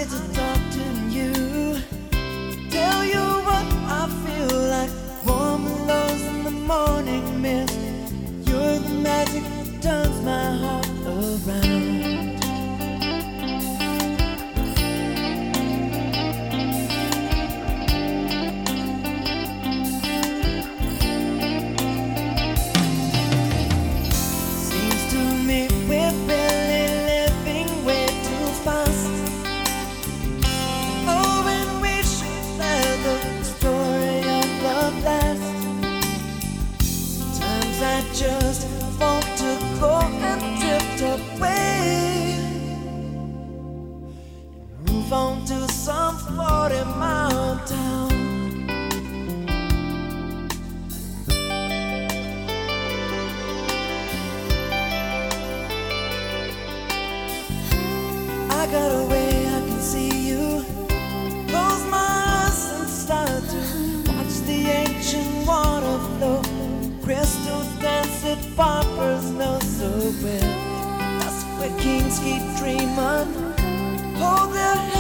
need to talk to you, tell you what I feel like. Warm lows in the morning mist. You're the magic that turns my heart around. Seems to me we're really living way too fast. Oh, and we should let the story of love last. Sometimes I just want to go and drift away, move on to some 40-mile town. I got a way I can see you. Close my eyes and start to watch the ancient water flow. Crystals dance at paupers know so well. That's where kings keep dreaming. Hold their